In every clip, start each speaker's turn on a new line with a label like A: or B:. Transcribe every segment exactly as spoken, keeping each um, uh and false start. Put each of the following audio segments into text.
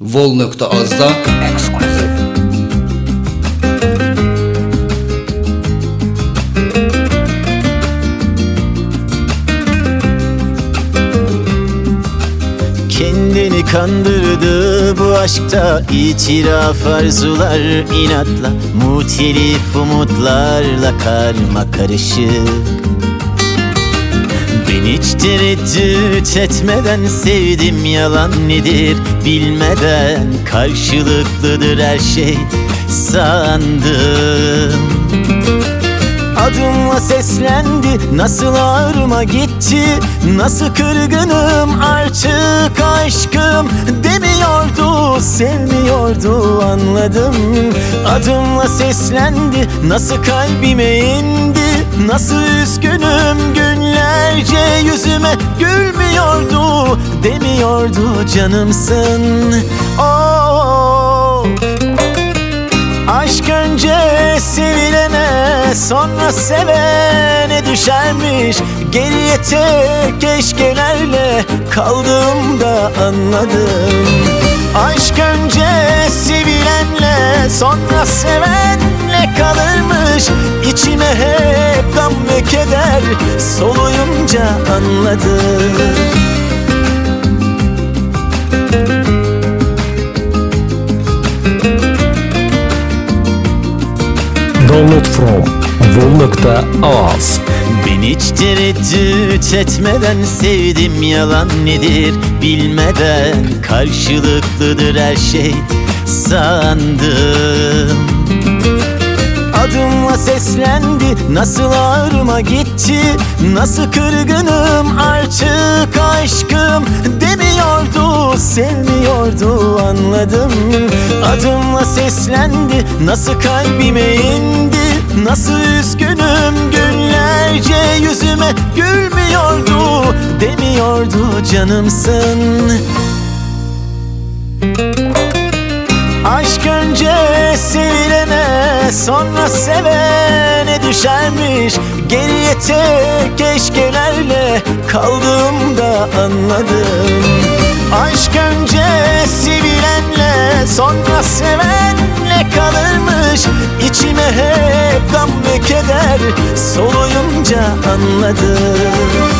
A: vol nokta az'da ekskluzif.
B: Kendini kandırdı bu aşkta, itiraf arzular inatla, muhtelif umutlarla karma karışık. Ben hiç tereddüt etmeden sevdim, yalan nedir bilmeden, karşılıklıdır her şey sandım. Adımla seslendi, nasıl ağrıma gitti, nasıl kırgınım artık aşkım demiyordu, sevmiyordu anladım. Adımla seslendi, nasıl kalbime indi, nasıl üzgünüm günlerce yüzüme gülmüyordu, demiyordu canımsın. Oh, aşk önce sevilene, sonra sevene düşermiş. Geriye tek keşkelerle kaldığımda anladım. Aşk önce sevilenle, sonra sevenle kalırmış. İçime hep gam ve keder soluyunca anladım.
C: Download from vol nokta az.
B: Ben hiç tereddüt etmeden sevdim, yalan nedir bilmeden, karşılıklıdır her şey sandım. Adımla seslendi, nasıl ağrıma gitti, nasıl kırgınım artık aşkım demiyordu, sevmiyordu anladım. Adımla seslendi, nasıl kalbime indi, nasıl üzgünüm günlerce yüzüme gülmüyordu, demiyordu canımsın. Aşk önce sevilene, sonra sevene düşermiş. Geriye tek keşkelerle kaldığımda anladım. Aşk önce sevilenle, sonra sevenle kalırmış. İçime hep gam ve keder soluyunca anladım.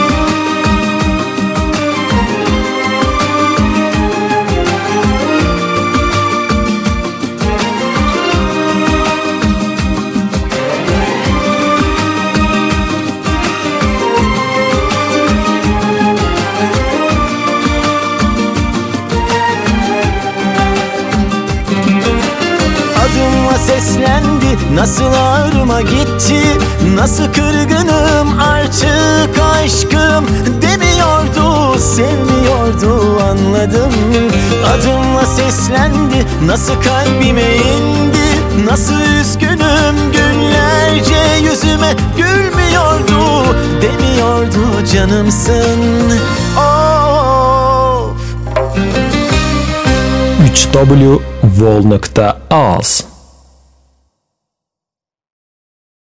B: Adımla seslendi, nasıl ağrıma gitti, nasıl kırgınım artık aşkım demiyordu, sevmiyordu anladım. Adımla seslendi, nasıl kalbime indi, nasıl üzgünüm günlerce yüzüme gülmüyordu, demiyordu canımsın. Of.
C: üç w vol nokta az